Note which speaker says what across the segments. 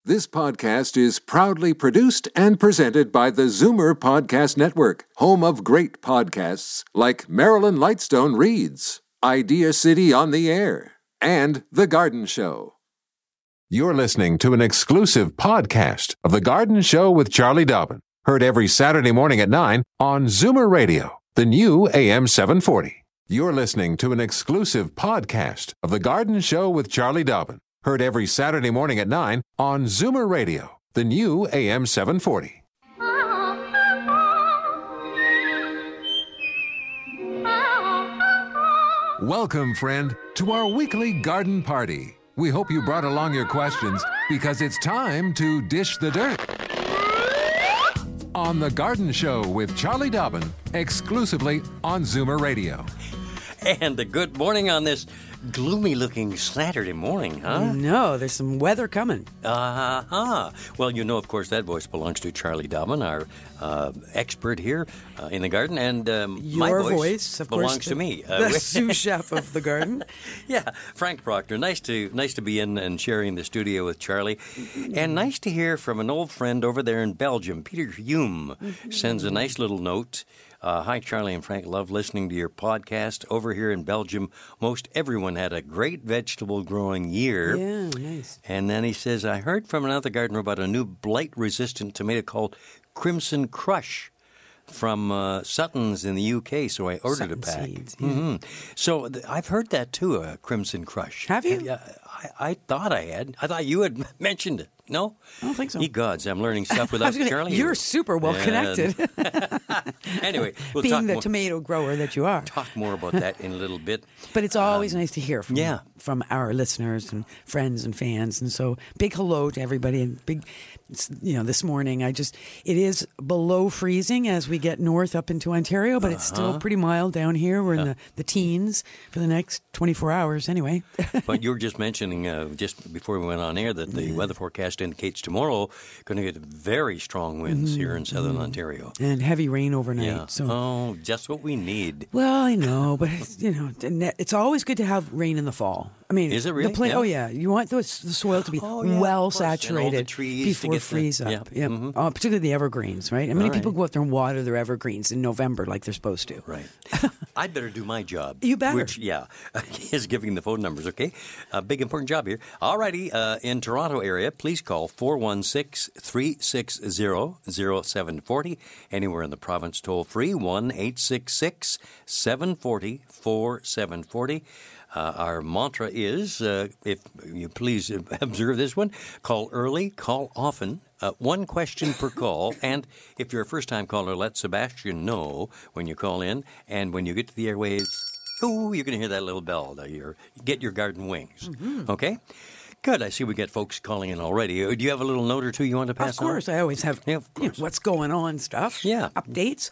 Speaker 1: This podcast is proudly produced and presented by the Zoomer Podcast Network, home of great podcasts like Marilyn Lightstone Reads, Idea City on the Air, and The Garden Show. You're listening to an exclusive podcast of The Garden Show with Charlie Dobbin, heard every Saturday morning at 9 on Zoomer Radio, the new AM 740. You're listening to an exclusive podcast of The Garden Show with Charlie Dobbin, heard every Saturday morning at 9 on Zoomer Radio, the new AM 740. Welcome, friend, to our weekly garden party. We hope you brought along your questions because it's time to dish the dirt. On The Garden Show with Charlie Dobbin, exclusively on Zoomer Radio.
Speaker 2: And a good morning on this gloomy-looking Saturday morning, huh?
Speaker 3: No, there's some weather coming.
Speaker 2: Well, you know, of course, that voice belongs to Charlie Dobbin, our expert here in the garden, and my voice
Speaker 3: of
Speaker 2: belongs
Speaker 3: course,
Speaker 2: to me.
Speaker 3: The sous chef of the garden.
Speaker 2: Yeah, Frank Proctor. Nice to be in and sharing the studio with Charlie, and nice to hear from an old friend over there in Belgium. Peter Hume sends a nice little note. Hi, Charlie and Frank. Love listening to your podcast. Over here in Belgium, most everyone had a great vegetable growing year.
Speaker 3: Yeah, nice.
Speaker 2: And then he says, I heard from another gardener about a new blight-resistant tomato called Crimson Crush from Sutton's in the UK, so I ordered a pack.
Speaker 3: Seeds, yeah.
Speaker 2: So I've heard that too, Crimson Crush.
Speaker 3: Have you?
Speaker 2: I thought I had. I thought you had mentioned it. No?
Speaker 3: I don't think so.
Speaker 2: Ye gods, I'm learning stuff without Charlie.
Speaker 3: You're super well connected.
Speaker 2: Anyway, we'll
Speaker 3: being
Speaker 2: talk
Speaker 3: the
Speaker 2: more,
Speaker 3: tomato grower that you are.
Speaker 2: talk more about that in a little bit.
Speaker 3: But it's always nice to hear
Speaker 2: Yeah.
Speaker 3: from our listeners and friends and fans. And so big hello to everybody. And big, this morning, it is below freezing as we get north up into Ontario, but it's still pretty mild down here. We're in the teens for the next 24 hours anyway.
Speaker 2: But you were just mentioning, just before we went on air, that the weather forecast indicates tomorrow going to get very strong winds here in southern Ontario.
Speaker 3: And heavy rain overnight.
Speaker 2: Yeah.
Speaker 3: So.
Speaker 2: Just what we need.
Speaker 3: Well, I know, but it's always good to have rain in the fall. I mean,
Speaker 2: is it really?
Speaker 3: Yeah. Oh yeah, you want the soil to be well saturated before freeze up.
Speaker 2: Yeah. Mm-hmm.
Speaker 3: Particularly the evergreens, right? Many people go out there and water their evergreens in November like they're supposed to.
Speaker 2: Right. I'd better do my job.
Speaker 3: You better.
Speaker 2: Which, is giving the phone numbers. Okay, a big important job here. Alrighty, in Toronto area, please call 416-360-0740. Anywhere in the province, toll free 1-866-740-4740. Our mantra is, if you please observe this one, call early, call often, one question per call, and if you're a first-time caller, let Sebastian know when you call in, and when you get to the airwaves, you're going to hear that little bell, get your garden wings, okay? Good. I see we get folks calling in already. Do you have a little note or two you want to pass on?
Speaker 3: Of course. I always have what's going on stuff.
Speaker 2: Yeah.
Speaker 3: Updates.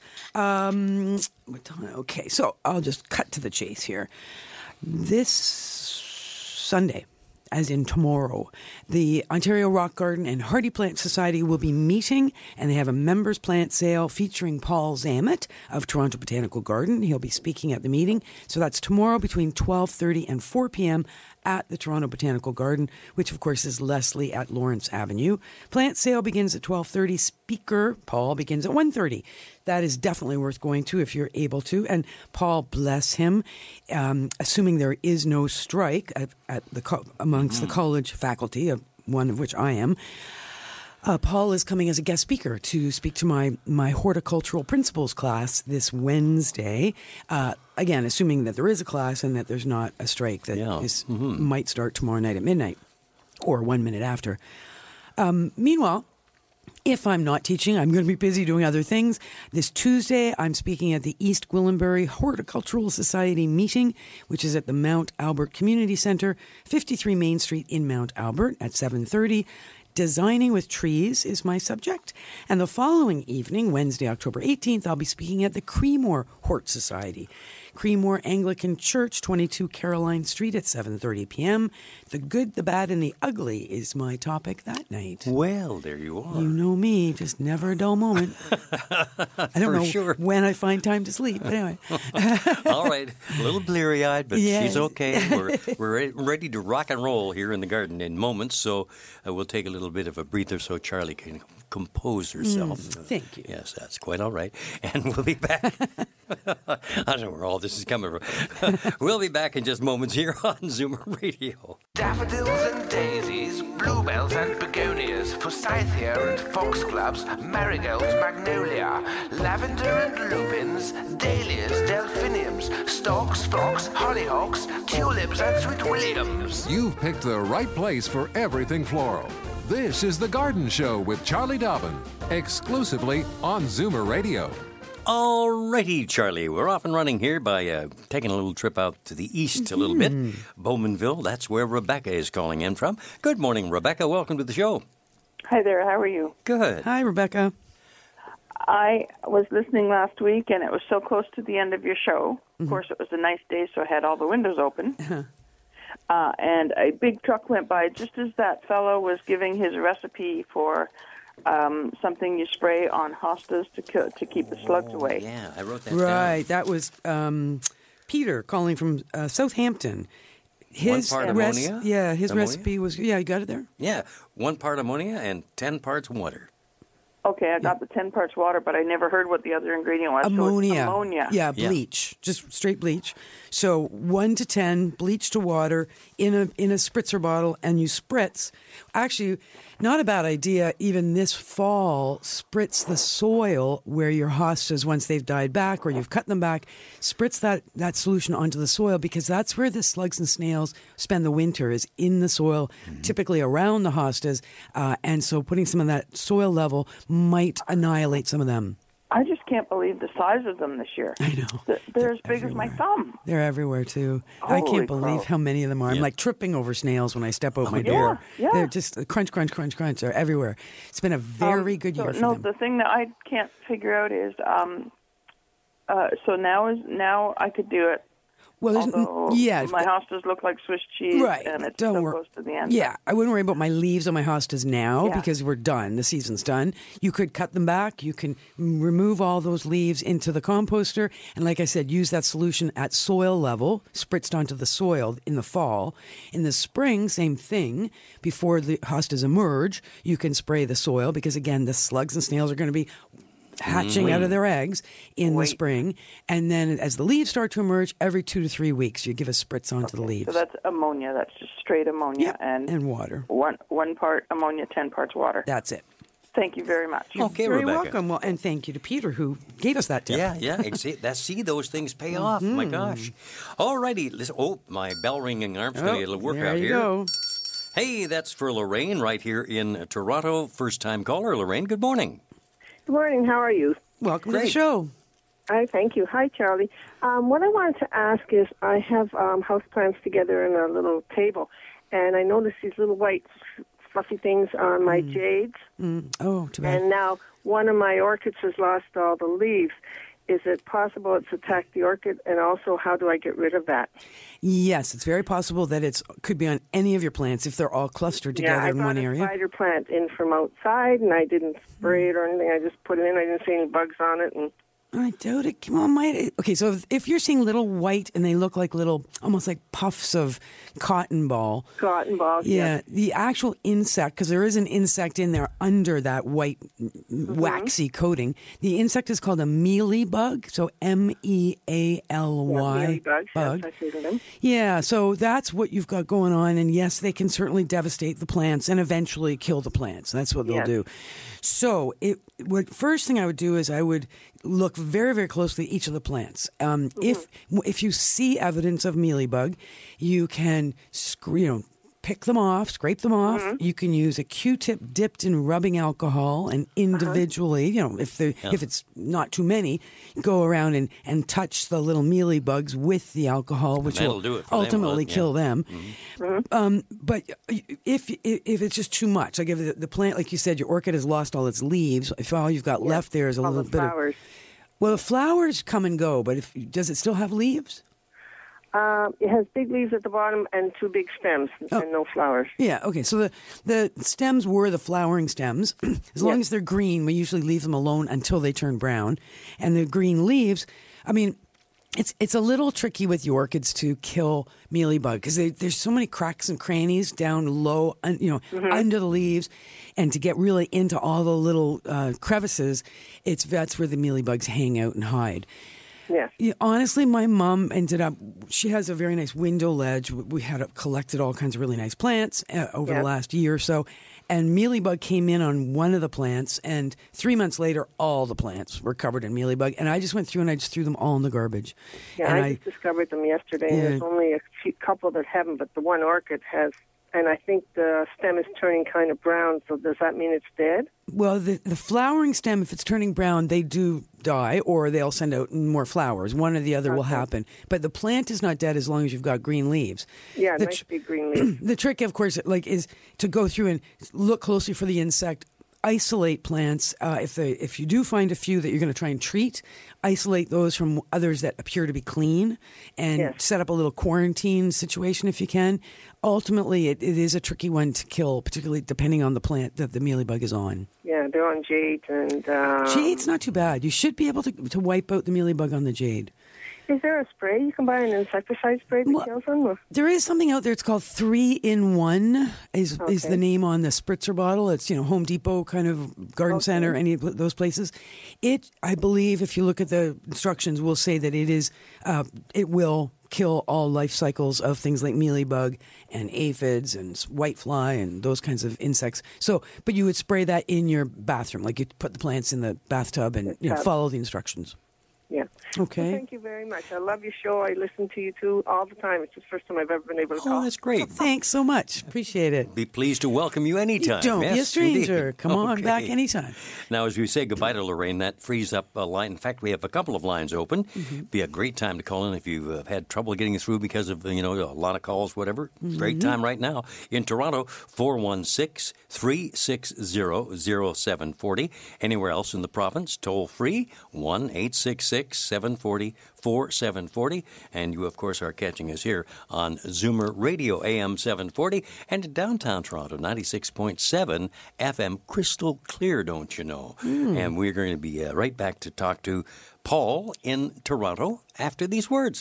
Speaker 3: Okay, so I'll just cut to the chase here. This Sunday, as in tomorrow, the Ontario Rock Garden and Hardy Plant Society will be meeting, and they have a members plant sale featuring Paul Zammit of Toronto Botanical Garden. He'll be speaking at the meeting. So that's tomorrow between 12:30 and 4 p.m. at the Toronto Botanical Garden, which of course is Leslie at Lawrence Avenue. Plant sale begins at 12:30. Speaker Paul begins at 1:30. That is definitely worth going to if you're able to. And Paul, bless him, assuming there is no strike amongst the college faculty, one of which I am, Paul is coming as a guest speaker to speak to my horticultural principles class this Wednesday. Again, assuming that there is a class and that there's not a strike that might start tomorrow night at midnight or 1 minute after. Meanwhile, if I'm not teaching, I'm going to be busy doing other things. This Tuesday, I'm speaking at the East Gwillimbury Horticultural Society meeting, which is at the Mount Albert Community Centre, 53 Main Street in Mount Albert at 7:30. Designing with trees is my subject. And the following evening, Wednesday, October 18th, I'll be speaking at the Creemore Hort Society. Creemore Anglican Church, 22 Caroline Street at 7:30 p.m. The good, the bad, and the ugly is my topic that night.
Speaker 2: Well, there you are.
Speaker 3: You know me, just never a dull moment. I don't know when I find time to sleep, but anyway.
Speaker 2: All right, a little bleary-eyed, but
Speaker 3: Yeah.
Speaker 2: she's okay. We're ready to rock and roll here in the garden in moments, so we'll take a little bit of a breather so Charlie can compose herself.
Speaker 3: Thank you.
Speaker 2: Yes, that's quite all right. And we'll be back. I don't know where all this is coming from. We'll be back in just moments here on Zoomer Radio.
Speaker 4: Daffodils and daisies, bluebells and begonias, forsythia and foxgloves, marigolds, magnolia, lavender and lupins, dahlias, delphiniums, stalks, phlox, hollyhocks, tulips and sweet williams.
Speaker 1: You've picked the right place for everything floral. This is The Garden Show with Charlie Dobbin, exclusively on Zoomer Radio.
Speaker 2: Alrighty, Charlie, we're off and running here by taking a little trip out to the east a little bit. Bowmanville, that's where Rebecca is calling in from. Good morning, Rebecca. Welcome to the show.
Speaker 5: Hi there, how are you?
Speaker 2: Good.
Speaker 3: Hi, Rebecca.
Speaker 5: I was listening last week, and it was so close to the end of your show. Of course, it was a nice day, so I had all the windows open. And a big truck went by just as that fellow was giving his recipe for something you spray on hostas to keep the slugs away.
Speaker 2: Yeah, I wrote that down.
Speaker 3: Right, that was Peter calling from Southampton. His
Speaker 2: 1 part ammonia?
Speaker 3: Yeah, his
Speaker 2: Ammonia?
Speaker 3: recipe was, you got it there?
Speaker 2: Yeah, 1 part ammonia and 10 parts water.
Speaker 5: Okay, I got the 10 parts water, but I never heard what the other ingredient was. So it's ammonia.
Speaker 3: Yeah, bleach, just straight bleach. So 1 to 10, bleach to water in a spritzer bottle, and you spritz. Actually, not a bad idea. Even this fall, spritz the soil where your hostas, once they've died back or you've cut them back, spritz that solution onto the soil, because that's where the slugs and snails spend the winter, is in the soil, typically around the hostas. And so putting some of that soil level might annihilate some of them.
Speaker 5: I just can't believe the size of them this year.
Speaker 3: I know.
Speaker 5: They're as big as my thumb.
Speaker 3: They're everywhere, too. I
Speaker 5: Holy
Speaker 3: can't believe
Speaker 5: crow.
Speaker 3: how many of them are. I'm like tripping over snails when I step out my door.
Speaker 5: yeah.
Speaker 3: They're just crunch, crunch, crunch, crunch. They're everywhere. It's been a very good year for them.
Speaker 5: The thing that I can't figure out is, so now I could do it.
Speaker 3: Well,
Speaker 5: Although my hostas look like Swiss cheese,
Speaker 3: right.
Speaker 5: and it's
Speaker 3: Don't
Speaker 5: so
Speaker 3: worry.
Speaker 5: close to the end.
Speaker 3: Yeah, I wouldn't worry about my leaves on my hostas now
Speaker 5: Yeah.
Speaker 3: because we're done. The season's done. You could cut them back. You can remove all those leaves into the composter. And like I said, use that solution at soil level, spritzed onto the soil in the fall. In the spring, same thing. Before the hostas emerge, you can spray the soil because, again, the slugs and snails are going to be hatching out of their eggs in the spring. And then as the leaves start to emerge, every 2 to 3 weeks, you give a spritz onto the leaves.
Speaker 5: So that's ammonia. That's just straight ammonia.
Speaker 3: Yep, and water.
Speaker 5: One part ammonia, 10 parts water.
Speaker 3: That's it.
Speaker 5: Thank you very much.
Speaker 2: Okay,
Speaker 3: Very
Speaker 2: Rebecca.
Speaker 3: welcome. Well, and thank you to Peter who gave us that tip.
Speaker 2: Yeah. See, those things pay off. My gosh. All righty. Listen. Oh, my bell ringing arm's going to get a little workout
Speaker 3: there you
Speaker 2: here.
Speaker 3: go.
Speaker 2: Hey, that's for Lorraine right here in Toronto. First time caller, Lorraine. Good morning.
Speaker 6: Good morning. How are you?
Speaker 3: Welcome to the
Speaker 2: Great.
Speaker 3: show.
Speaker 6: Hi, thank you. Hi, Charlie. What I wanted to ask is I have houseplants together in a little table, and I noticed these little white fluffy things on my jades.
Speaker 3: Oh, too bad.
Speaker 6: And now one of my orchids has lost all the leaves. Is it possible it's attacked the orchid? And also, how do I get rid of that?
Speaker 3: Yes, it's very possible that it could be on any of your plants if they're all clustered together in one
Speaker 6: I
Speaker 3: area.
Speaker 6: brought a spider plant in from outside, and I didn't spray it or anything. I just put it in. I didn't see any bugs on it. And
Speaker 3: I doubt it. Come on, okay, so if you're seeing little white and they look like little, almost like puffs of cotton ball.
Speaker 6: cotton balls.
Speaker 3: Yeah, the actual insect, because there is an insect in there under that white waxy coating. The insect is called a mealybug, so MEALY
Speaker 6: Mealybugs,
Speaker 3: bug.
Speaker 6: yes, I see them.
Speaker 3: Yeah, so that's what you've got going on, and yes, they can certainly devastate the plants and eventually kill the plants. That's what they'll
Speaker 6: Yes.
Speaker 3: do. So, first thing I would do is I would look very, very closely at each of the plants. If you see evidence of mealybug, you can pick them off, scrape them off. You can use a Q-tip dipped in rubbing alcohol and individually, if it's not too many, go around and touch the little mealybugs with the alcohol, which
Speaker 2: that'll
Speaker 3: will
Speaker 2: do it for them,
Speaker 3: ultimately
Speaker 2: will it?
Speaker 3: kill them. But if it's just too much, like if the plant, like you said, your orchid has lost all its leaves, if all you've got left there is a
Speaker 6: all
Speaker 3: little
Speaker 6: the
Speaker 3: bit of
Speaker 6: flowers.
Speaker 3: Well, the flowers come and go, but does it still have leaves?
Speaker 6: It has big leaves at the bottom and 2 big stems and no flowers.
Speaker 3: Yeah, okay. So the stems were the flowering stems. As long as they're green, we usually leave them alone until they turn brown. And the green leaves, I mean, it's a little tricky with the orchids to kill mealybug because there's so many cracks and crannies down low, under the leaves, and to get really into all the little crevices, that's where the mealybugs hang out and hide.
Speaker 6: Yes.
Speaker 3: Yeah, honestly, my mom she has a very nice window ledge. We had collected all kinds of really nice plants over the last year or so. And mealybug came in on one of the plants, and 3 months later, all the plants were covered in mealybug. And I just went through and I just threw them all in the garbage.
Speaker 6: Yeah,
Speaker 3: and
Speaker 6: I just discovered them yesterday, and there's only a couple that haven't, but the one orchid has. And I think the stem is turning kind of brown, so does that mean it's dead?
Speaker 3: Well, the flowering stem, if it's turning brown, they do die, or they'll send out more flowers. One or the other will happen. But the plant is not dead as long as you've got green leaves.
Speaker 6: Yeah, nice big green leaves.
Speaker 3: The trick, of course, is to go through and look closely for the insect, isolate plants. If you do find a few that you're going to try and treat, isolate those from others that appear to be clean, and set up a little quarantine situation if you can. Ultimately, it is a tricky one to kill, particularly depending on the plant that the mealybug is on.
Speaker 6: Yeah, they're on jade. And
Speaker 3: jade's not too bad. You should be able to wipe out the mealybug on the jade.
Speaker 6: Is there a spray you can buy, an insecticide spray that kills them?
Speaker 3: There is something out there. It's called 3-in-1 is the name on the spritzer bottle. It's Home Depot kind of garden center, any of those places. I believe, if you look at the instructions, will say that it will kill all life cycles of things like mealybug and aphids and whitefly and those kinds of insects. So, but you would spray that in your bathroom, like you put the plants in the bathtub and follow the instructions.
Speaker 6: Yeah.
Speaker 3: Okay.
Speaker 6: Well, thank you very much. I love your show. I listen to you two all the time. It's the first time I've ever been able to call.
Speaker 2: Oh, that's great.
Speaker 3: Thanks so much. Appreciate it.
Speaker 2: Be pleased to welcome you anytime.
Speaker 3: Don't be a stranger.
Speaker 2: Indeed.
Speaker 3: Come on back anytime.
Speaker 2: Now, as we say goodbye to Lorraine, that frees up a line. In fact, we have a couple of lines open. Be a great time to call in if you've had trouble getting through because of, a lot of calls, whatever. Great time right now. In Toronto, 416-360-0740. Anywhere else in the province, toll free, 1-866-740-4740. And you, of course, are catching us here on Zoomer Radio AM 740 and in downtown Toronto, 96.7 FM, crystal clear, don't you know? And we're going to be right back to talk to Paul in Toronto after these words.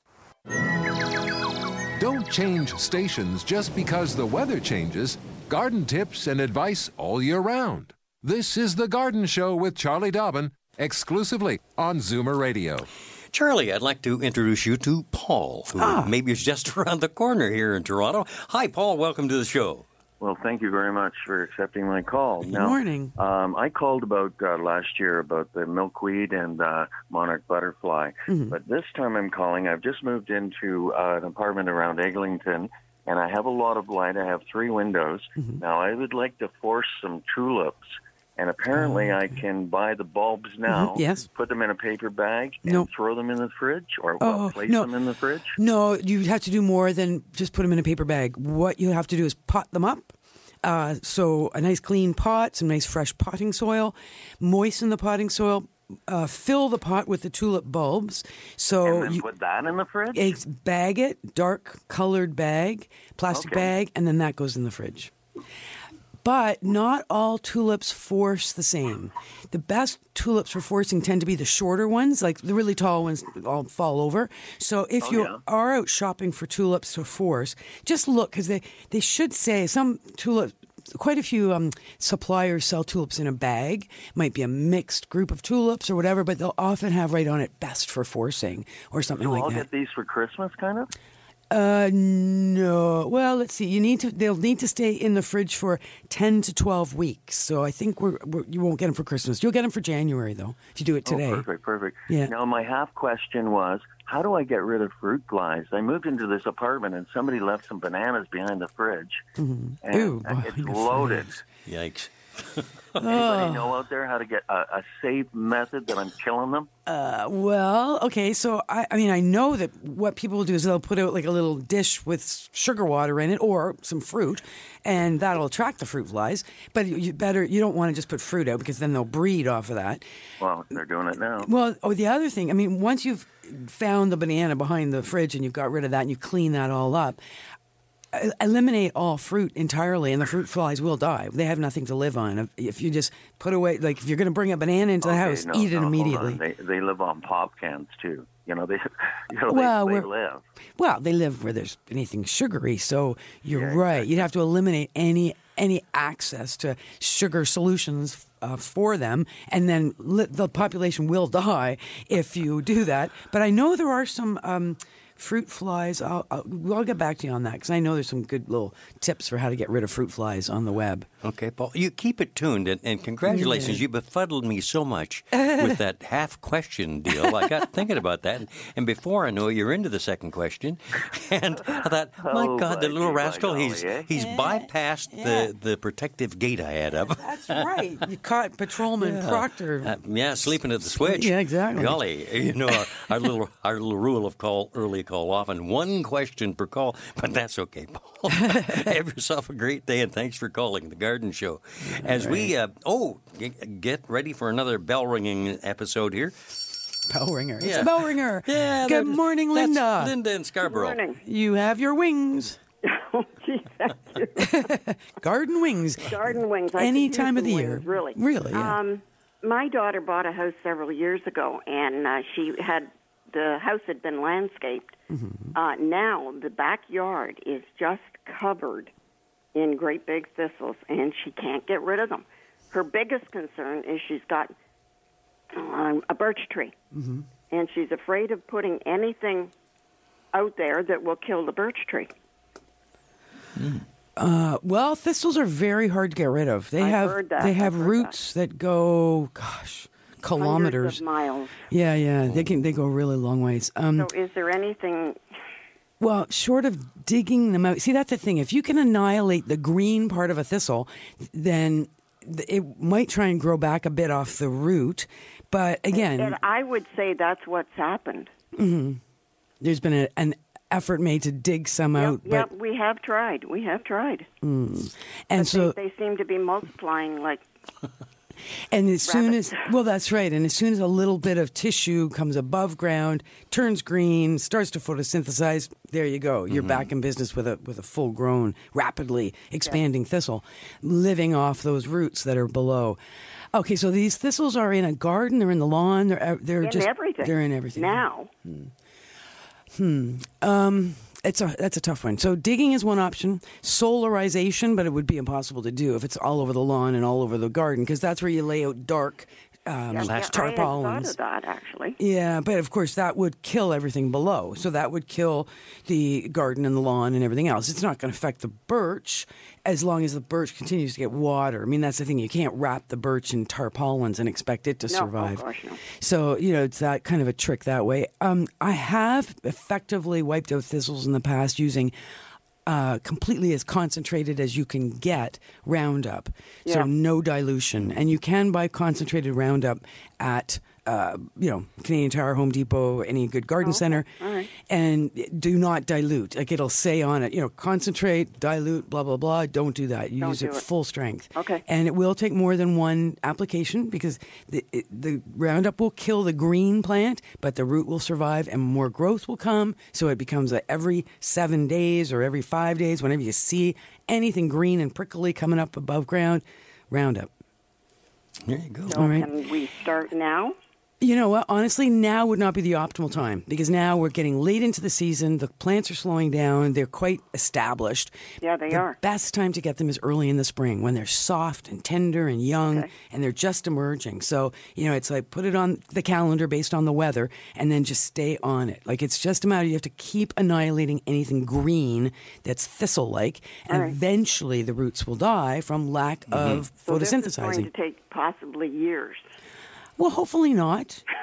Speaker 1: Don't change stations just because the weather changes. Garden tips and advice all year round. This is The Garden Show with Charlie Dobbin, exclusively on Zoomer Radio.
Speaker 2: Charlie, I'd like to introduce you to Paul, who maybe is just around the corner here in Toronto. Hi, Paul. Welcome to the show.
Speaker 7: Well, thank you very much for accepting my call.
Speaker 3: Good morning.
Speaker 7: I called about last year about the milkweed and monarch butterfly. But this time I'm calling. I've just moved into an apartment around Eglinton, and I have a lot of light. I have 3 windows. Now, I would like to force some tulips. And apparently I can buy the bulbs now, put them in a paper bag, and throw them in the fridge, or place them in the fridge?
Speaker 3: No, you have to do more than just put them in a paper bag. What you have to do is pot them up. So a nice clean pot, some nice fresh potting soil, moisten the potting soil, fill the pot with the tulip bulbs. So
Speaker 7: and then put that in the fridge?
Speaker 3: Bag it, dark colored bag, plastic bag, and then that goes in the fridge. But not all tulips force the same. The best tulips for forcing tend to be the shorter ones, like the really tall ones all fall over. So if you are out shopping for tulips to force, just look, because they should say some tulips, quite a few suppliers sell tulips in a bag. Might be a mixed group of tulips or whatever, but they'll often have right on it best for forcing or something like that.
Speaker 7: I'll get these for Christmas, kind of?
Speaker 3: No. Well, let's see. They'll need to stay in the fridge for 10 to 12 weeks. So I think you won't get them for Christmas. You'll get them for January, though, if you do it today.
Speaker 7: Oh, perfect.
Speaker 3: Yeah.
Speaker 7: Now, my half question was, how do I get rid of fruit flies? I moved into this apartment, and somebody left some bananas behind the fridge. And it's loaded.
Speaker 2: Yikes.
Speaker 7: Anybody know out there how to get a safe method that I'm killing them?
Speaker 3: Well, okay, so I know that what people will do is they'll put out like a little dish with sugar water in it or some fruit, and that'll attract the fruit flies. But you don't want to just put fruit out because then they'll breed off of that.
Speaker 7: Well, they're doing it now.
Speaker 3: Well, the other thing, once you've found the banana behind the fridge and you've got rid of that and you clean that all up, eliminate all fruit entirely, and the fruit flies will die. They have nothing to live on. If you just put away, like if you're going to bring a banana into the house, eat it immediately.
Speaker 7: They live on pop cans too. They live.
Speaker 3: Well, they live where there's anything sugary. So you're right. Exactly. You'd have to eliminate any access to sugar solutions for them, and then the population will die if you do that. But I know there are some fruit flies. I'll get back to you on that because I know there's some good little tips for how to get rid of fruit flies on the web.
Speaker 2: Okay, Paul, you keep it tuned, and congratulations. You befuddled me so much with that half-question deal. I got thinking about that, and before I know it, you're into the second question, and I thought, my God, the little rascal, he's bypassed the protective gate I had up.
Speaker 3: That's right. You caught Patrolman Proctor.
Speaker 2: Sleeping at the switch.
Speaker 3: Yeah, exactly.
Speaker 2: Golly, our little rule of call early, call often, one question per call, but that's okay, Paul. Have yourself a great day, and thanks for calling the Garden Show. As we get ready for another bell ringing episode here.
Speaker 3: Bell ringer. It's a bell ringer.
Speaker 2: Yeah.
Speaker 3: Good morning, Linda.
Speaker 2: Linda in Scarborough.
Speaker 8: Good morning.
Speaker 3: You have your wings.
Speaker 8: Oh, gee, thank you.
Speaker 3: Garden wings.
Speaker 8: Garden wings.
Speaker 3: Any time of the year.
Speaker 8: Really.
Speaker 3: Really, yeah.
Speaker 8: My daughter bought a house several years ago, and the house had been landscaped. Mm-hmm. Now the backyard is just covered in great big thistles, and she can't get rid of them. Her biggest concern is she's got a birch tree, mm-hmm. and she's afraid of putting anything out there that will kill the birch tree.
Speaker 3: Well, thistles are very hard to get rid of. They have roots that go, kilometers,
Speaker 8: hundreds of miles.
Speaker 3: Yeah, they go really long ways.
Speaker 8: So, is there anything?
Speaker 3: Well, short of digging them out, see, that's the thing. If you can annihilate the green part of a thistle, then it might try and grow back a bit off the root. But again,
Speaker 8: and I would say that's what's happened.
Speaker 3: Mm-hmm. There's been an effort made to dig some out.
Speaker 8: Yeah, we have tried.
Speaker 3: And
Speaker 8: but
Speaker 3: so
Speaker 8: they seem to be multiplying like.
Speaker 3: And as soon as,
Speaker 8: rabbits.
Speaker 3: well, that's right. And as soon as a little bit of tissue comes above ground, turns green, starts to photosynthesize, there you go. You're back in business with a full-grown, rapidly expanding thistle, living off those roots that are below. Okay, so these thistles are in a garden, they're in the lawn, they're
Speaker 8: in
Speaker 3: just
Speaker 8: everything.
Speaker 3: They're in everything
Speaker 8: now.
Speaker 3: That's a tough one. So digging is one option. Solarization, but it would be impossible to do if it's all over the lawn and all over the garden, because that's where you lay out dark tarpaulins.
Speaker 8: I had thought of that, actually.
Speaker 3: Yeah, but of course that would kill everything below. So that would kill the garden and the lawn and everything else. It's not going to affect the birch as long as the birch continues to get water. I mean, that's the thing. You can't wrap the birch in tarpaulins and expect it to survive.
Speaker 8: Of course not.
Speaker 3: So, it's that kind of a trick that way. I have effectively wiped out thistles in the past using completely as concentrated as you can get Roundup.
Speaker 8: Yeah.
Speaker 3: So no dilution. And you can buy concentrated Roundup at Canadian Tire, Home Depot, any good garden center.
Speaker 8: All right.
Speaker 3: And do not dilute. Like, it'll say on it, concentrate, dilute, blah, blah, blah. Don't do that. You use it full strength.
Speaker 8: Okay.
Speaker 3: And it will take more than one application because the Roundup will kill the green plant, but the root will survive and more growth will come. So it becomes every 7 days or every 5 days, whenever you see anything green and prickly coming up above ground, Roundup.
Speaker 2: There you go.
Speaker 8: So
Speaker 3: All right.
Speaker 8: Can we start now?
Speaker 3: You know what? Honestly, now would not be the optimal time because now we're getting late into the season. The plants are slowing down. They're quite established.
Speaker 8: Yeah, they are.
Speaker 3: The best time to get them is early in the spring when they're soft and tender and young and they're just emerging. So, it's like put it on the calendar based on the weather and then just stay on it. Like, it's just a matter, you have to keep annihilating anything green that's thistle-like and eventually the roots will die from lack of photosynthesizing.
Speaker 8: So this is going to take possibly years.
Speaker 3: Well, hopefully not.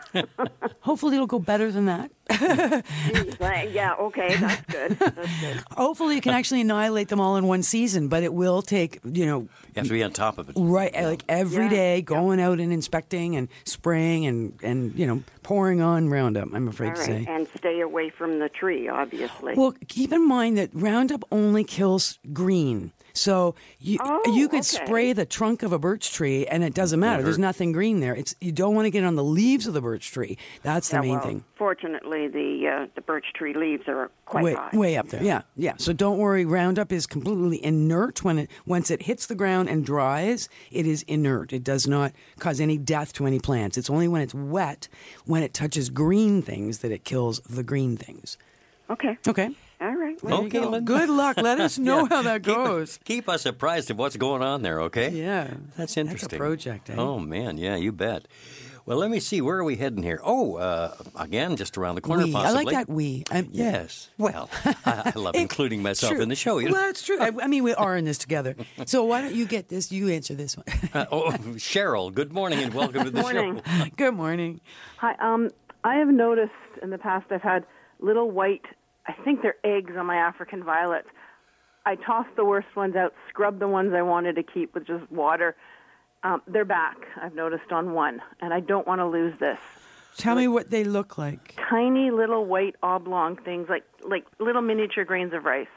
Speaker 3: Hopefully it'll go better than that.
Speaker 8: Yeah, okay, that's good. That's good.
Speaker 3: Hopefully you can actually annihilate them all in one season, but it will take,
Speaker 2: You have to be on top of it.
Speaker 3: right, like every day going out and inspecting and spraying and pouring on Roundup, I'm afraid
Speaker 8: All
Speaker 3: to
Speaker 8: right,
Speaker 3: say.
Speaker 8: and stay away from the tree, obviously.
Speaker 3: Well, keep in mind that Roundup only kills green. So you could spray the trunk of a birch tree and it doesn't matter. There's nothing green there. You don't want to get on the leaves of the birch tree. That's the main thing.
Speaker 8: Fortunately, the birch tree leaves are quite high.
Speaker 3: Way up there. Yeah. So don't worry. Roundup is completely inert once it hits the ground and dries. It is inert. It does not cause any death to any plants. It's only when it's wet, when it touches green things, that it kills the green things.
Speaker 8: Okay. All right. Well,
Speaker 2: Okay, Linda.
Speaker 3: Good luck. Let us know how that goes.
Speaker 2: Keep us apprised of what's going on there, okay?
Speaker 3: Yeah.
Speaker 2: That's interesting.
Speaker 3: That's a project, eh?
Speaker 2: Oh, man, yeah, you bet. Well, let me see. Where are we heading here? Oh, again, just around the corner, possibly.
Speaker 3: I like that we.
Speaker 2: Yes. Well, I love including myself in the show.
Speaker 3: Well, that's true. I mean, we are in this together. So why don't you get this? You answer this one.
Speaker 2: Cheryl, good morning and welcome to the show.
Speaker 3: Good morning.
Speaker 9: Hi. I have noticed in the past I've had little white, I think they're eggs on my African violets. I tossed the worst ones out, scrubbed the ones I wanted to keep with just water. They're back, I've noticed, on one, and I don't want to lose this.
Speaker 3: Tell me what they look like.
Speaker 9: Tiny little white oblong things, like little miniature grains of rice.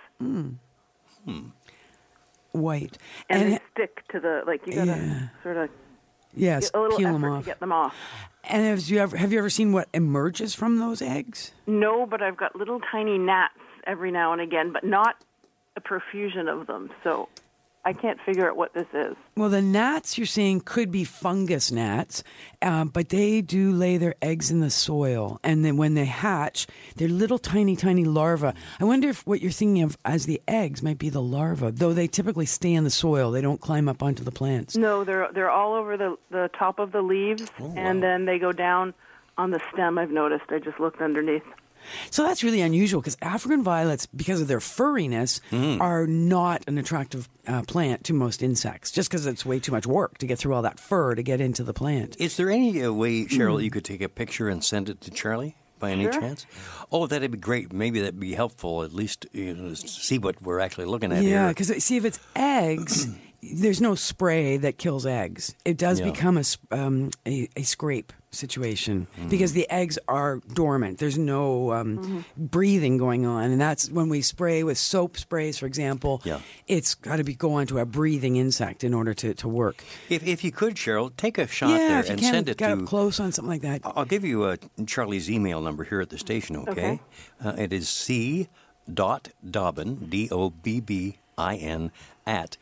Speaker 3: White.
Speaker 9: And they stick to the, you got to sort of
Speaker 3: yes,
Speaker 9: get a little
Speaker 3: peel
Speaker 9: effort
Speaker 3: them off.
Speaker 9: to get them off.
Speaker 3: And have you ever seen what emerges from those eggs?
Speaker 9: No, but I've got little tiny gnats every now and again, but not a profusion of them, so I can't figure out what this is.
Speaker 3: Well, the gnats you're seeing could be fungus gnats, but they do lay their eggs in the soil. And then when they hatch, they're little tiny, tiny larvae. I wonder if what you're thinking of as the eggs might be the larvae, though they typically stay in the soil. They don't climb up onto the plants.
Speaker 9: No, they're all over the top of the leaves, and then they go down on the stem, I've noticed. I just looked underneath.
Speaker 3: So that's really unusual because African violets, because of their furriness, are not an attractive plant to most insects, just because it's way too much work to get through all that fur to get into the plant.
Speaker 2: Is there any way, Cheryl, you could take a picture and send it to Charlie by any chance? Oh, that'd be great. Maybe that'd be helpful, at least see what we're actually looking at here.
Speaker 3: Yeah, because see, if it's eggs, there's no spray that kills eggs. It does become a scrape situation because the eggs are dormant. There's no breathing going on, and that's when we spray with soap sprays, for example. Yeah. It's got to go onto a breathing insect in order to work.
Speaker 2: If you could, Cheryl, take a shot there and send it to.
Speaker 3: Get up close on something like that.
Speaker 2: I'll give you Charlie's email number here at the station. Okay. It is c.dobbin DOBBIN at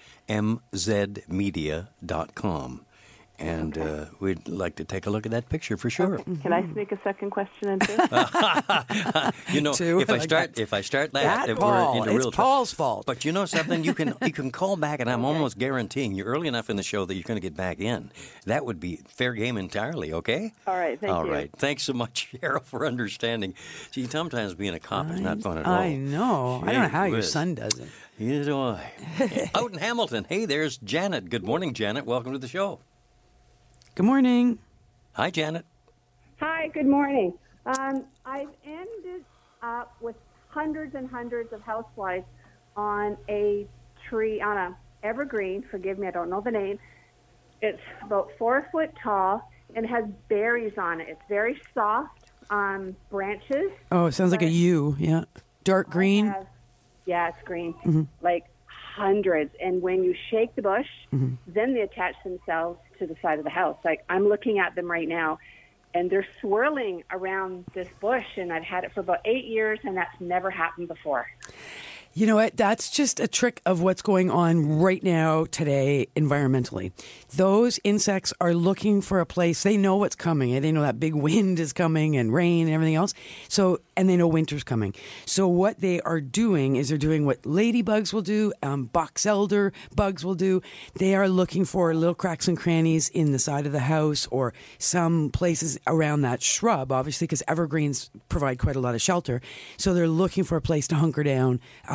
Speaker 2: mzmedia.com. And we'd like to take a look at that picture for sure.
Speaker 9: Okay. Can I sneak a second question in too?
Speaker 2: If I start that
Speaker 3: Paul,
Speaker 2: we're into real
Speaker 3: it's Paul's fault.
Speaker 2: But you know something, you can call back, and I'm almost guaranteeing you're early enough in the show that you're going to get back in. That would be fair game entirely. Okay.
Speaker 9: All right. Thank you.
Speaker 2: All right. Thanks so much, Cheryl, for understanding. See, sometimes being a cop is not fun at all.
Speaker 3: I know. I don't know how your son does it.
Speaker 2: Neither do I. Out in Hamilton, hey, there's Janet. Good morning, Janet. Welcome to the show.
Speaker 3: Good morning.
Speaker 2: Hi, Janet.
Speaker 10: Hi, good morning. I've ended up with hundreds and hundreds of houseflies on a tree, on a evergreen. Forgive me, I don't know the name. It's about 4 foot tall and has berries on it. It's very soft branches.
Speaker 3: Oh, it sounds like a U, yeah. Dark green?
Speaker 10: It's green. Like hundreds. And when you shake the bush, then they attach themselves to the side of the house. Like, I'm looking at them right now, and they're swirling around this bush, and I've had it for about 8 years, and that's never happened before.
Speaker 3: You know what? That's just a trick of what's going on right now today environmentally. Those insects are looking for a place. They know what's coming. They know that big wind is coming and rain and everything else. And they know winter's coming. So what they are doing is they're doing what ladybugs will do, box elder bugs will do. They are looking for little cracks and crannies in the side of the house or some places around that shrub, obviously, because evergreens provide quite a lot of shelter. So they're looking for a place to hunker down,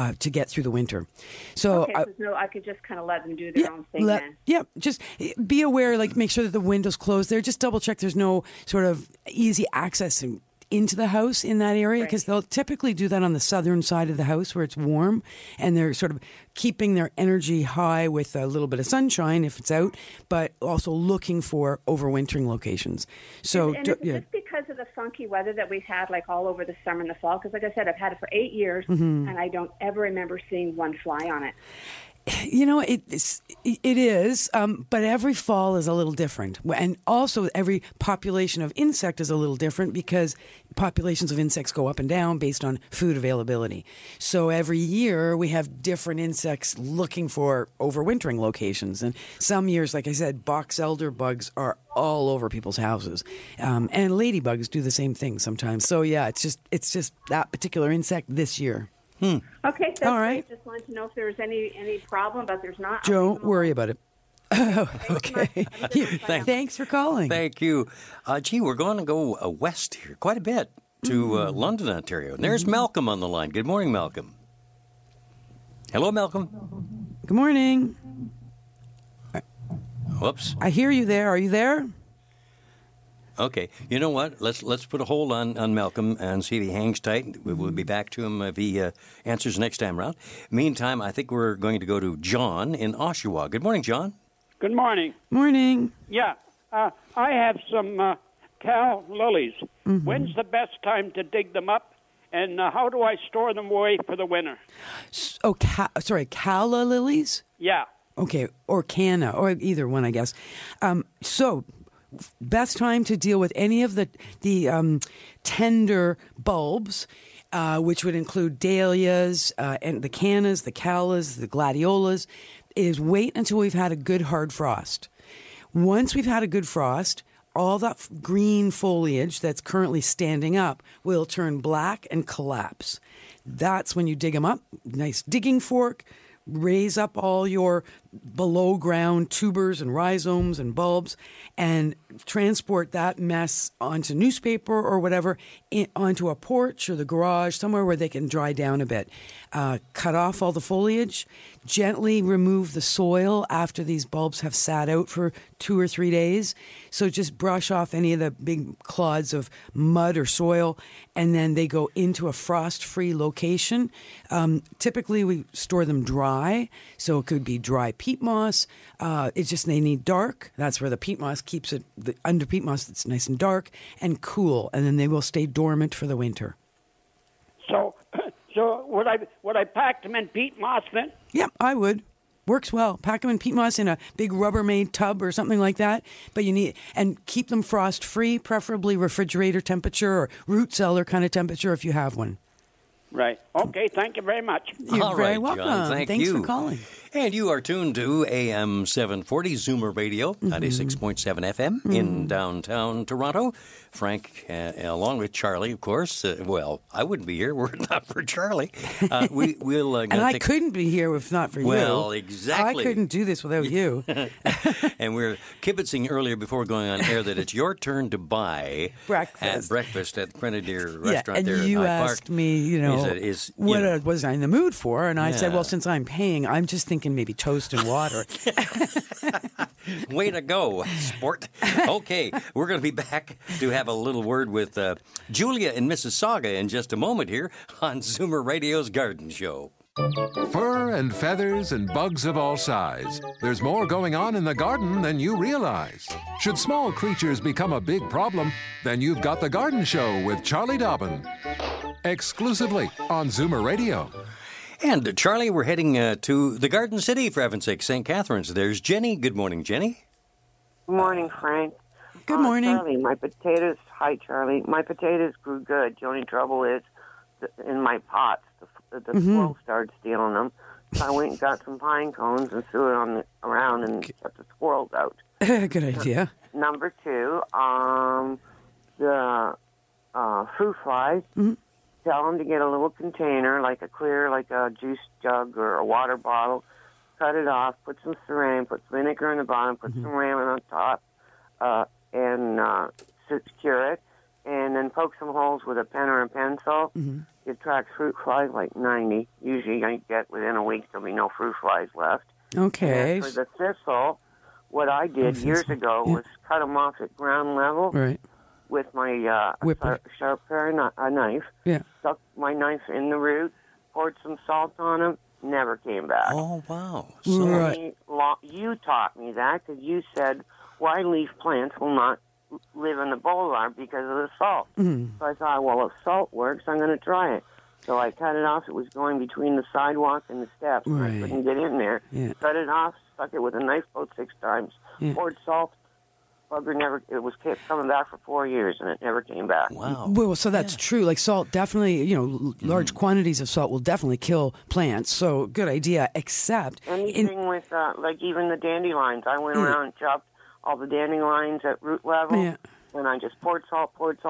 Speaker 3: to get through the winter. So
Speaker 10: Okay, so I could just kind of let them do their own thing then.
Speaker 3: Yeah, just be aware, like make sure that the window's closed there. Just double check there's no sort of easy access into the house in that area, because they'll typically do that on the southern side of the house where it's warm, and they're sort of keeping their energy high with a little bit of sunshine if it's out, but also looking for overwintering locations. So
Speaker 10: and it's just because of the funky weather that we've had like all over the summer and the fall, because like I said, I've had it for 8 years, and I don't ever remember seeing one fly on it.
Speaker 3: You know, it is, but every fall is a little different. And also every population of insect is a little different, because populations of insects go up and down based on food availability. So every year we have different insects looking for overwintering locations. And some years, like I said, box elder bugs are all over people's houses. And ladybugs do the same thing sometimes. So yeah, it's just that particular insect this year.
Speaker 10: Okay, that's
Speaker 3: all right.
Speaker 10: Great. Just wanted to know if there was any problem, but there's not.
Speaker 3: Don't worry about it. Okay. Thanks for calling.
Speaker 2: Thank you. Gee, we're going to go west here quite a bit to London, Ontario. And there's Malcolm on the line. Good morning, Malcolm. Hello, Malcolm.
Speaker 3: Good morning.
Speaker 2: Whoops.
Speaker 3: I hear you there. Are you there?
Speaker 2: Okay. You know what? Let's put a hold on Malcolm and see if he hangs tight. We'll be back to him if he answers next time around. Meantime, I think we're going to go to John in Oshawa. Good morning, John.
Speaker 11: Good morning.
Speaker 3: Morning.
Speaker 11: Yeah. I have some cal lilies. When's the best time to dig them up? And how do I store them away for the winter?
Speaker 3: Calla lilies?
Speaker 11: Yeah.
Speaker 3: Okay, or canna, or either one, I guess. So, best time to deal with any of the tender bulbs, which would include dahlias and the cannas, the callas, the gladiolas, is wait until we've had a good hard frost. Once we've had a good frost, all that green foliage that's currently standing up will turn black and collapse. That's when you dig them up. Nice digging fork. Raise up all your below ground tubers and rhizomes and bulbs, and transport that mess onto newspaper or whatever onto a porch or the garage, somewhere where they can dry down a bit. Cut off all the foliage, gently remove the soil after these bulbs have sat out for 2 or 3 days. So just brush off any of the big clods of mud or soil, and then they go into a frost-free location. Typically, we store them dry, so it could be dry peat moss. It's just they need dark. That's where the peat moss keeps it. Under peat moss, it's nice and dark and cool, and then they will stay dormant for the winter.
Speaker 11: So would I pack them in peat moss then?
Speaker 3: Yeah, I would. Works well. Pack them in peat moss in a big Rubbermaid tub or something like that. But and keep them frost free, preferably refrigerator temperature or root cellar kind of temperature if you have one.
Speaker 11: Right. Okay, thank you very much.
Speaker 3: You're very welcome.
Speaker 2: John,
Speaker 3: Thanks for calling.
Speaker 2: And you are tuned to AM 740 Zoomer Radio, 96.7 FM in downtown Toronto. Frank, along with Charlie, of course. Well, I wouldn't be here were it not for Charlie. We'll
Speaker 3: and I couldn't be here if not for you.
Speaker 2: Well, exactly.
Speaker 3: I couldn't do this without you.
Speaker 2: And we're kibitzing earlier before going on air that it's your turn to buy breakfast at the Grenadier restaurant there at
Speaker 3: you
Speaker 2: High
Speaker 3: asked
Speaker 2: Park.
Speaker 3: me, what was I in the mood for? And I said, well, since I'm paying, I'm just thinking maybe toast and water.
Speaker 2: Way to go, sport. Okay, we're going to be back to have a little word with Julia in Mississauga in just a moment here on Zoomer Radio's Garden Show.
Speaker 1: Fur and feathers and bugs of all size. There's more going on in the garden than you realize. Should small creatures become a big problem, then you've got The Garden Show with Charlie Dobbin. Exclusively on Zoomer Radio.
Speaker 2: And, Charlie, we're heading to the Garden City, for heaven's sake, St. Catharines. There's Jenny. Good morning, Jenny.
Speaker 12: Good morning, Frank.
Speaker 3: Good morning.
Speaker 12: Charlie, hi, Charlie. My potatoes grew good. The only trouble is in my pots, the squirrels started stealing them. So I went and got some pine cones and threw it around and kept the squirrels out.
Speaker 3: Good idea.
Speaker 12: Number 2, the fruit flies. Tell them to get a little container, like a juice jug or a water bottle. Cut it off, put some saran, put vinegar in the bottom, put some ramen on top, and secure it. And then poke some holes with a pen or a pencil. it tracks fruit flies like 90. Usually I get within a week there'll be no fruit flies left.
Speaker 3: Okay.
Speaker 12: And for the thistle, what I did years ago was cut them off at ground level with my sharp pair knife.
Speaker 3: Yeah.
Speaker 12: Stuck my knife in the root, poured some salt on them, never came back.
Speaker 2: Oh, wow.
Speaker 12: You taught me that because you said why leaf plants will not live in the boulevard because of the salt.
Speaker 3: Mm-hmm.
Speaker 12: So I thought, well, if salt works, I'm going to try it. So I cut it off. It was going between the sidewalk and the steps.
Speaker 3: Right.
Speaker 12: I couldn't get in there.
Speaker 3: Yeah.
Speaker 12: Cut it off, stuck it with a knife about 6 times, poured salt. Bugger never. It was kept coming back for 4 years, and it never came back.
Speaker 2: Wow.
Speaker 3: Well, so that's true. Like salt, definitely. Large quantities of salt will definitely kill plants. So good idea. Except
Speaker 12: anything with like even the dandelions. I went around and chopped all the dandelions at root level.
Speaker 3: Yeah.
Speaker 12: And I just poured salt.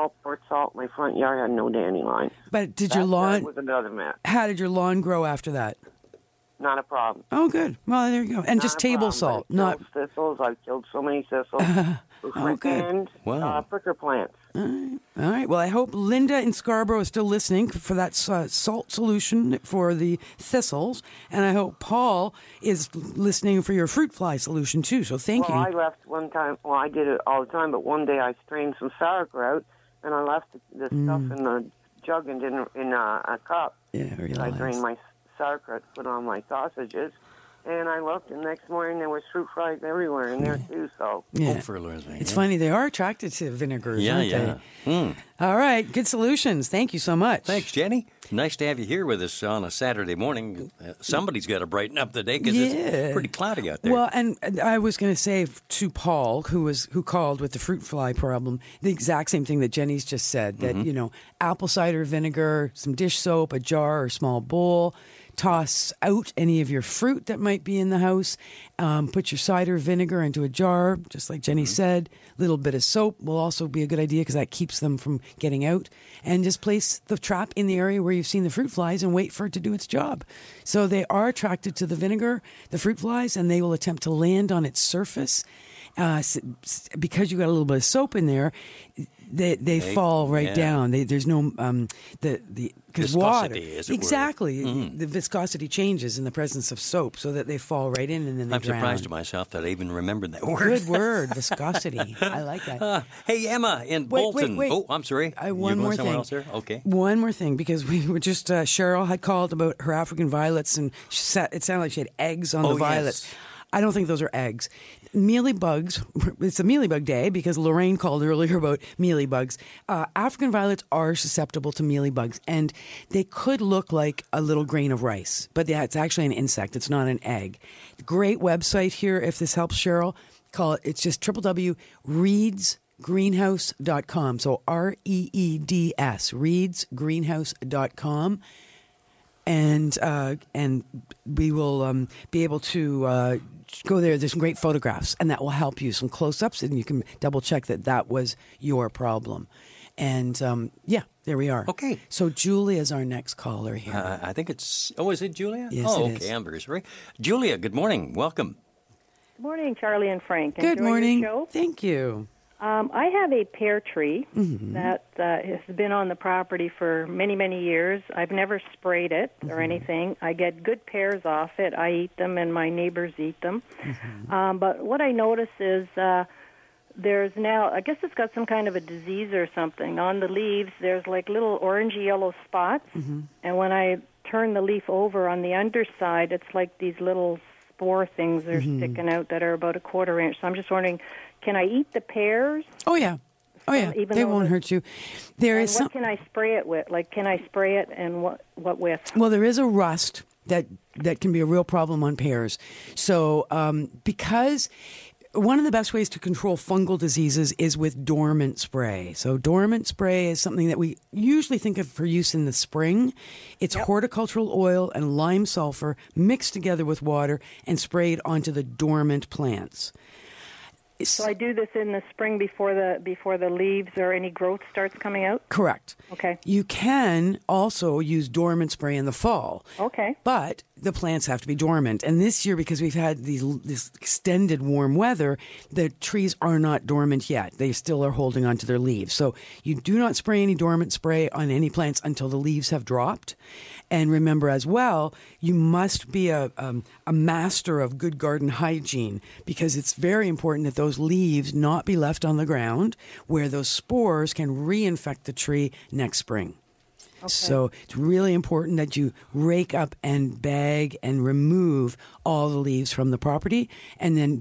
Speaker 12: My front yard had no dandelions.
Speaker 3: But did your lawn?
Speaker 12: Was another mess.
Speaker 3: How did your lawn grow after that?
Speaker 12: Not a problem.
Speaker 3: Oh, good. Well, there you go. And
Speaker 12: Not
Speaker 3: just
Speaker 12: a
Speaker 3: table
Speaker 12: problem.
Speaker 3: salt,
Speaker 12: I
Speaker 3: not
Speaker 12: killed thistles. I've killed so many thistles.
Speaker 3: good.
Speaker 12: And pricker plants.
Speaker 3: All right. Well, I hope Linda in Scarborough is still listening for that salt solution for the thistles, and I hope Paul is listening for your fruit fly solution too. So thank you.
Speaker 12: I left one time. Well, I did it all the time, but one day I strained some sauerkraut, and I left the stuff in the jug and in a cup.
Speaker 3: Yeah, very
Speaker 12: I
Speaker 3: nice.
Speaker 12: drained my sauerkraut, put on my sausages. And I looked, and next morning there was fruit flies everywhere in there too. So
Speaker 3: It's funny, they are attracted to vinegars, aren't they?
Speaker 2: Mm.
Speaker 3: All right, good solutions. Thank you so much.
Speaker 2: Thanks, Jenny. Nice to have you here with us on a Saturday morning. Somebody's got to brighten up the day because it's pretty cloudy out there.
Speaker 3: Well, and I was going to say to Paul, who called with the fruit fly problem, the exact same thing that Jenny's just said. That apple cider vinegar, some dish soap, a jar or small bowl. Toss out any of your fruit that might be in the house. Put your cider vinegar into a jar, just like Jenny said. A little bit of soap will also be a good idea because that keeps them from getting out. And just place the trap in the area where you've seen the fruit flies and wait for it to do its job. So they are attracted to the vinegar, the fruit flies, and they will attempt to land on its surface. Because you got a little bit of soap in there, they fall right down. There's no the because water,
Speaker 2: as it
Speaker 3: exactly.
Speaker 2: were.
Speaker 3: The viscosity changes in the presence of soap, so that they fall right in and then they
Speaker 2: I'm
Speaker 3: drown.
Speaker 2: surprised at myself that I even remembered that word.
Speaker 3: Good word, viscosity. I like that.
Speaker 2: Hey, Emma in Bolton.
Speaker 3: Wait.
Speaker 2: Oh, I'm sorry.
Speaker 3: One more thing.
Speaker 2: Else there? Okay.
Speaker 3: One more thing, because we were just Cheryl had called about her African violets, and it sounded like she had eggs on the violets.
Speaker 2: Yes.
Speaker 3: I don't think those are eggs. Mealybugs, it's a mealybug day because Lorraine called earlier about mealybugs. African violets are susceptible to mealybugs, and they could look like a little grain of rice, but yeah, it's actually an insect. It's not an egg. Great website here, if this helps, Cheryl. It's just www.reedsgreenhouse.com. So REEDS, reedsgreenhouse.com. And we will be able to go there. There's some great photographs, and that will help you. Some close-ups, and you can double-check that was your problem. And, there we are.
Speaker 2: Okay.
Speaker 3: So Julia is our next caller here.
Speaker 2: I think it's... Oh, is it Julia?
Speaker 3: Yes,
Speaker 2: it
Speaker 3: is.
Speaker 2: Okay. I'm very sorry. Julia, good morning. Welcome.
Speaker 13: Good morning, Charlie and Frank.
Speaker 3: Good
Speaker 13: Enjoy
Speaker 3: morning.
Speaker 13: Your show.
Speaker 3: Thank you.
Speaker 13: I have a pear tree that has been on the property for many, many years. I've never sprayed it or anything. I get good pears off it. I eat them, and my neighbors eat them. But what I notice is there's now, I guess it's got some kind of a disease or something. On the leaves, there's like little orangey-yellow spots. And when I turn the leaf over on the underside, it's like these little spore things are sticking out that are about a quarter inch. So I'm just wondering, can I eat the pears?
Speaker 3: Oh, yeah. They won't hurt you.
Speaker 13: What can I spray it with? Like, can I spray it, and what with?
Speaker 3: Well, there is a rust that can be a real problem on pears. So because one of the best ways to control fungal diseases is with dormant spray. So dormant spray is something that we usually think of for use in the spring. It's horticultural oil and lime sulfur mixed together with water and sprayed onto the dormant plants.
Speaker 13: So I do this in the spring before the leaves or any growth starts coming out?
Speaker 3: Correct.
Speaker 13: Okay.
Speaker 3: You can also use dormant spray in the fall.
Speaker 13: Okay.
Speaker 3: But the plants have to be dormant. And this year, because we've had this extended warm weather, the trees are not dormant yet. They still are holding on to their leaves. So you do not spray any dormant spray on any plants until the leaves have dropped. And remember as well, you must be a master of good garden hygiene, because it's very important that those leaves not be left on the ground where those spores can reinfect the tree next spring. Okay. So it's really important that you rake up and bag and remove all the leaves from the property, and then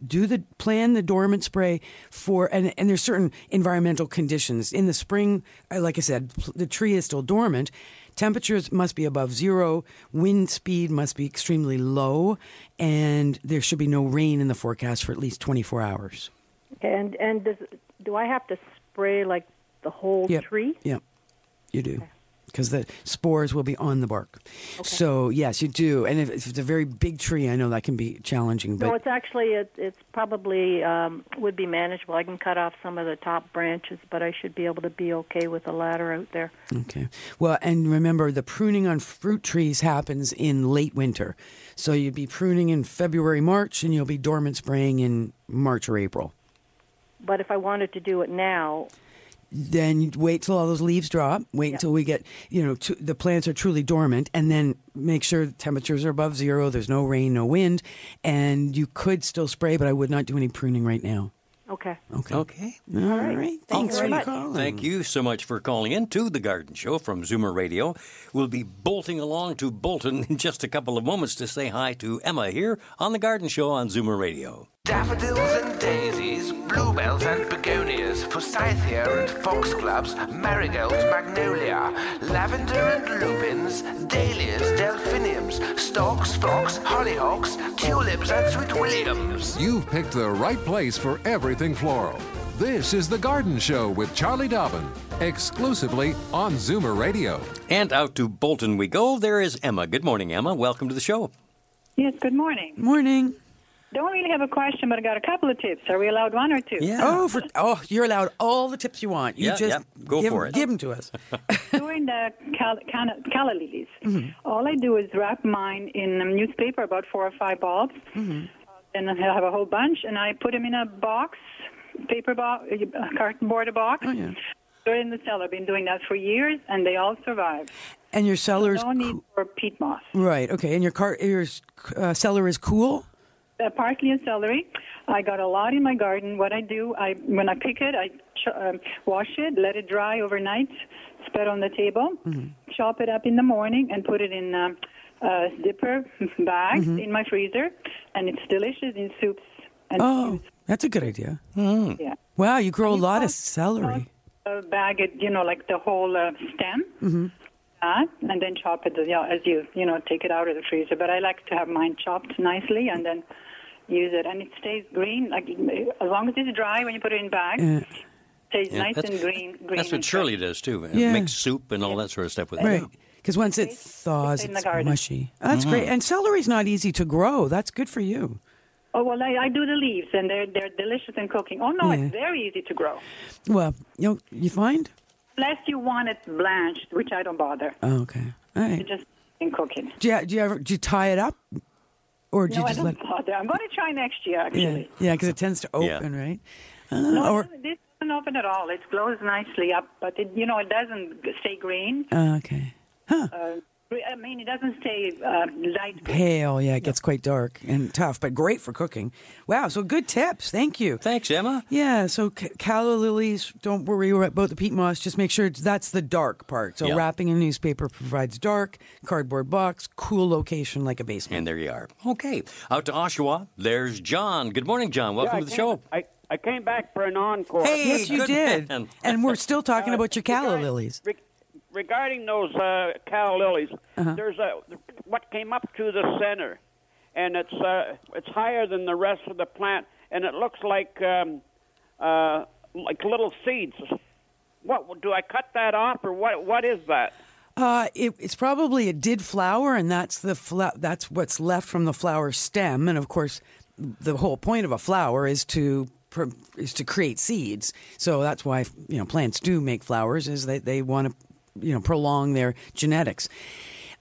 Speaker 3: plan the dormant spray for, and there's certain environmental conditions. In the spring, like I said, the tree is still dormant. Temperatures must be above zero, wind speed must be extremely low, and there should be no rain in the forecast for at least 24 hours.
Speaker 13: And do I have to spray like the whole tree?
Speaker 3: Yeah, you do. Okay. Because the spores will be on the bark. Okay. So, yes, you do. And if it's a very big tree, I know that can be challenging. But
Speaker 13: no, it's actually, it's probably would be manageable. I can cut off some of the top branches, but I should be able to be okay with a ladder out there.
Speaker 3: Okay. Well, and remember, the pruning on fruit trees happens in late winter. So you'd be pruning in February, March, and you'll be dormant spraying in March or April.
Speaker 13: But if I wanted to do it now...
Speaker 3: Then you wait till all those leaves drop. Wait until we get, the plants are truly dormant, and then make sure the temperatures are above zero. There's no rain, no wind, and you could still spray, but I would not do any pruning right now.
Speaker 13: Okay.
Speaker 3: All right. Thanks for calling.
Speaker 2: Thank you so much for calling in to The Garden Show from Zoomer Radio. We'll be bolting along to Bolton in just a couple of moments to say hi to Emma here on The Garden Show on Zoomer Radio.
Speaker 4: Daffodils and daisies, bluebells and begonias, forsythia and foxgloves, marigolds, magnolia, lavender and lupins, dahlias, delphiniums, stalks, phlox, hollyhocks, tulips and sweet williams.
Speaker 1: You've picked the right place for everything floral. This is The Garden Show with Charlie Dobbin, exclusively on Zoomer Radio.
Speaker 2: And out to Bolton we go. There is Emma. Good morning, Emma. Welcome to the show.
Speaker 14: Yes, good morning.
Speaker 3: Morning.
Speaker 14: Don't really have a question, but I got a couple of tips. Are we allowed one or two?
Speaker 3: Yeah. You're allowed all the tips you want. You
Speaker 2: go for it.
Speaker 3: Give them to us.
Speaker 14: Doing the calla lilies. Mm-hmm. All I do is wrap mine in a newspaper, about 4 or 5 bulbs. Mm-hmm. Then I have a whole bunch, and I put them in a box, paper box, carton board box. Oh, yeah. They're in the cellar. I've been doing that for years, and they all survive.
Speaker 3: And your cellar
Speaker 14: no need for peat moss.
Speaker 3: Right. Okay. And your cellar is cool?
Speaker 14: Partly a celery. I got a lot in my garden. What I do, when I pick it, I wash it, let it dry overnight, spread on the table, chop it up in the morning, and put it in a zipper bag in my freezer. And it's delicious in soups. And stews.
Speaker 3: That's a good idea.
Speaker 14: Mm. Yeah.
Speaker 3: Wow, you grow a lot of celery.
Speaker 14: Bag it, like the whole stem. Mm-hmm. And then chop it as you take it out of the freezer. But I like to have mine chopped nicely and then use it, and it stays green. Like as long as it's dry when you put it in bag, it stays nice and green.
Speaker 2: That's what Shirley does too. Makes soup and all that sort of stuff with it.
Speaker 3: Right, because once it thaws, it's mushy. Oh, that's great. And celery's not easy to grow. That's good for you.
Speaker 14: Oh, well, I do the leaves, and they're delicious in cooking. Oh no, it's very easy to grow.
Speaker 3: Well, you find.
Speaker 14: Unless you want it blanched, which I don't bother.
Speaker 3: Oh, okay. All right.
Speaker 14: Just in cooking.
Speaker 3: Do you tie it up? Or do you just
Speaker 14: I don't bother. I'm going to try next year, actually.
Speaker 3: Yeah, because it tends to open, right?
Speaker 14: This doesn't open at all. It glows nicely up, but it doesn't stay green.
Speaker 3: Okay. Huh.
Speaker 14: It doesn't stay light.
Speaker 3: Pale, it gets quite dark and tough, but great for cooking. Wow, so good tips. Thank you.
Speaker 2: Thanks, Emma.
Speaker 3: Yeah, so calla lilies, don't worry about the peat moss. Just make sure that's the dark part. So wrapping in newspaper provides dark, cardboard box, cool location like a basement.
Speaker 2: And there you are. Okay, out to Oshawa, there's John. Good morning, John. Welcome to the show.
Speaker 11: I came back for an encore.
Speaker 2: Hey,
Speaker 3: yes, you did. And we're still talking about your calla lilies.
Speaker 11: Regarding those calla lilies, there's what came up to the center, and it's higher than the rest of the plant, and it looks like little seeds. What do I cut that off, or what is that?
Speaker 3: It's probably it did flower, and that's that's what's left from the flower stem, and of course, the whole point of a flower is to create seeds. So that's why plants do make flowers, is that they want to prolong their genetics.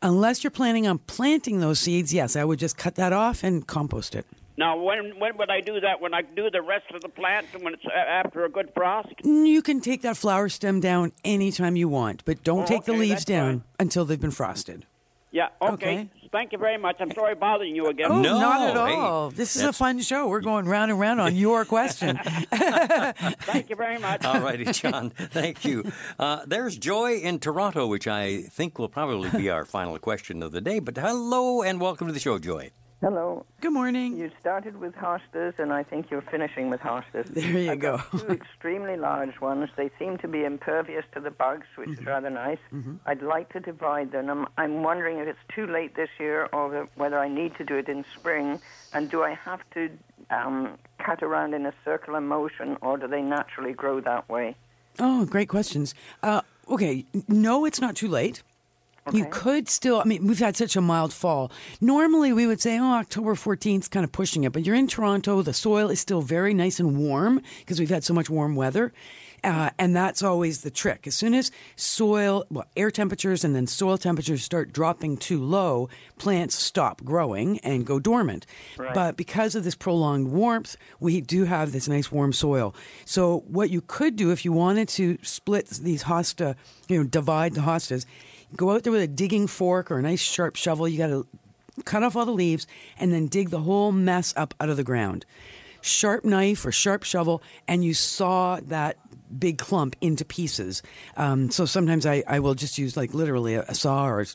Speaker 3: Unless you're planning on planting those seeds, yes, I would just cut that off and compost it.
Speaker 11: Now, when would I do that? When I do the rest of the plant, when it's after a good frost?
Speaker 3: You can take that flower stem down anytime you want, but don't take the leaves down until they've been frosted.
Speaker 11: Yeah, okay. Thank you very much. I'm sorry bothering you again.
Speaker 3: Oh, no, not at all. This is a fun show. We're going round and round on your question.
Speaker 11: Thank you very much.
Speaker 2: All righty, John. Thank you. There's Joy in Toronto, which I think will probably be our final question of the day. But hello and welcome to the show, Joy.
Speaker 15: Hello.
Speaker 3: Good morning.
Speaker 15: You started with hostas, and I think you're finishing with hostas.
Speaker 3: There you go.
Speaker 15: Two extremely large ones. They seem to be impervious to the bugs, which is rather nice. I'd like to divide them. I'm wondering if it's too late this year or whether I need to do it in spring, and do I have to cut around in a circular motion, or do they naturally grow that way?
Speaker 3: Oh, great questions. Okay, no, it's not too late. Okay. You could still, we've had such a mild fall. Normally we would say, October 14th is kind of pushing it, but you're in Toronto, the soil is still very nice and warm because we've had so much warm weather. And that's always the trick. As soon as air temperatures and then soil temperatures start dropping too low, plants stop growing and go dormant. Right. But because of this prolonged warmth, we do have this nice warm soil. So what you could do if you wanted to split these hosta, divide the hostas, go out there with a digging fork or a nice sharp shovel. You got to cut off all the leaves and then dig the whole mess up out of the ground. Sharp knife or sharp shovel, and you saw that big clump into pieces. So sometimes I will just use like literally a saw or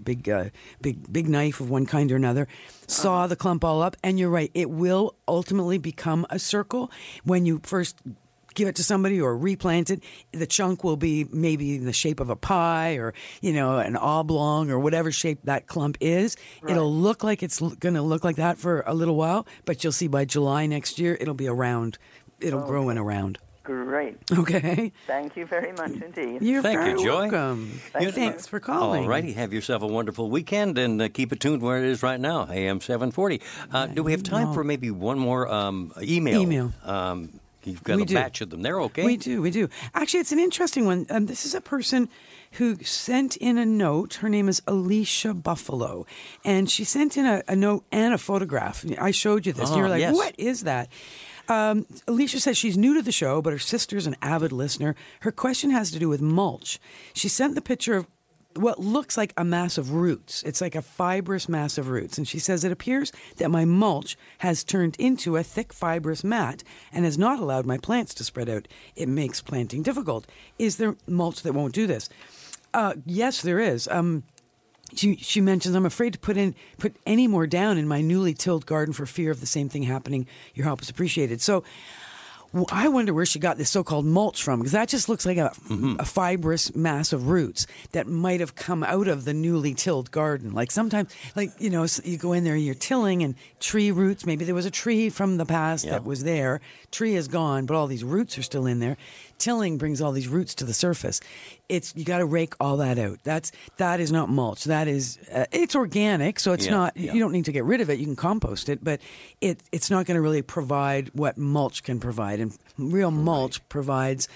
Speaker 3: big knife of one kind or another. Saw the clump all up, and you're right. It will ultimately become a circle when you first give it to somebody or replant it. The chunk will be maybe in the shape of a pie or, an oblong or whatever shape that clump is. Right. It'll look like it's going to look like that for a little while, but you'll see by July next year, it'll be around. It'll grow in around.
Speaker 15: Great.
Speaker 3: Okay.
Speaker 15: Thank you very much indeed.
Speaker 3: You're
Speaker 2: very
Speaker 3: Joy.
Speaker 2: Welcome.
Speaker 3: Thanks for calling.
Speaker 2: All righty. Have yourself a wonderful weekend and keep it tuned where it is right now, AM 740. Do we have time for maybe one more email? You've got a batch of them. They're okay?
Speaker 3: We do. Actually, it's an interesting one. This is a person who sent in a note. Her name is Alicia Buffalo. And she sent in a note and a photograph. I showed you this. And you were like, What is that? Alicia says she's new to the show, but her sister's an avid listener. Her question has to do with mulch. She sent the picture of what looks like a mass of roots. It's like a fibrous mass of roots. And she says, it appears that my mulch has turned into a thick fibrous mat and has not allowed my plants to spread out. It makes planting difficult. Is there mulch that won't do this? Yes, there is. She mentions, I'm afraid to put any more down in my newly tilled garden for fear of the same thing happening. Your help is appreciated. So I wonder where she got this so-called mulch from, because that just looks like a fibrous mass of roots that might have come out of the newly tilled garden. Like sometimes, you go in there and you're tilling and tree roots, maybe there was a tree from the past that was there. Tree is gone, but all these roots are still in there. Tilling brings all these roots to the surface. You got to rake all that out. That is not mulch. That is it's organic, so it's not. You don't need to get rid of it. You can compost it, but it's not going to really provide what mulch can provide. And real mulch provides,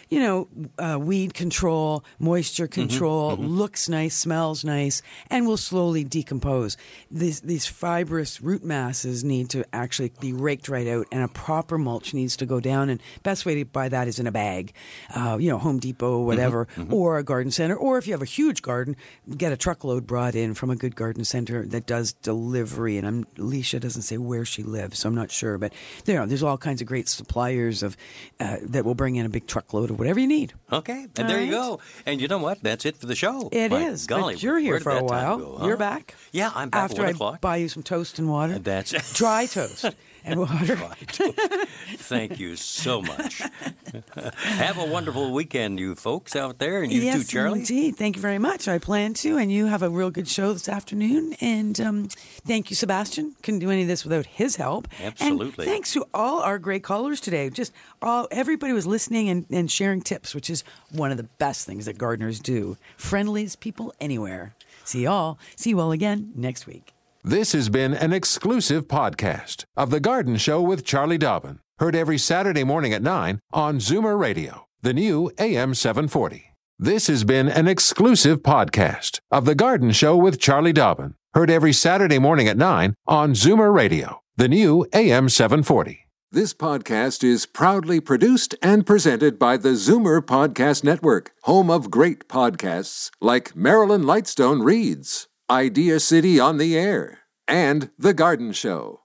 Speaker 3: weed control, moisture control, looks nice, smells nice, and will slowly decompose. These fibrous root masses need to actually be raked right out, and a proper mulch needs to go down. And best way to buy that is in a bag, Home Depot, whatever, or a garden center. Or if you have a huge garden, get a truckload brought in from a good garden center that does delivery. And Alicia doesn't say where she lives, so I'm not sure. But there's all kinds of great suppliers of that will bring in a big truckload of whatever you need.
Speaker 2: Okay, and there you go. And you know what? That's it for the show.
Speaker 3: It is.
Speaker 2: Golly,
Speaker 3: but you're here for a while.
Speaker 2: Go, huh?
Speaker 3: You're back.
Speaker 2: Yeah, I'm back
Speaker 3: after
Speaker 2: at 1
Speaker 3: I
Speaker 2: o'clock.
Speaker 3: Buy you some toast and water.
Speaker 2: That's
Speaker 3: dry toast and water.
Speaker 2: Thank you so much. Have a wonderful weekend, you folks out there, and you too, Charlie.
Speaker 3: Yes, indeed. Thank you very much. I plan to, and you have a real good show this afternoon. And thank you, Sebastian. Couldn't do any of this without his help.
Speaker 2: Absolutely.
Speaker 3: And thanks to all our great callers today. Everybody was listening and sharing tips, which is one of the best things that gardeners do. Friendliest people anywhere. See you all again next week.
Speaker 1: This has been an exclusive podcast of The Garden Show with Charlie Dobbin. Heard every Saturday morning at 9 on Zoomer Radio, the new AM 740. This has been an exclusive podcast of The Garden Show with Charlie Dobbin. Heard every Saturday morning at 9 on Zoomer Radio, the new AM 740. This podcast is proudly produced and presented by the Zoomer Podcast Network, home of great podcasts like Marilyn Lightstone Reads, Idea City on the Air, and The Garden Show.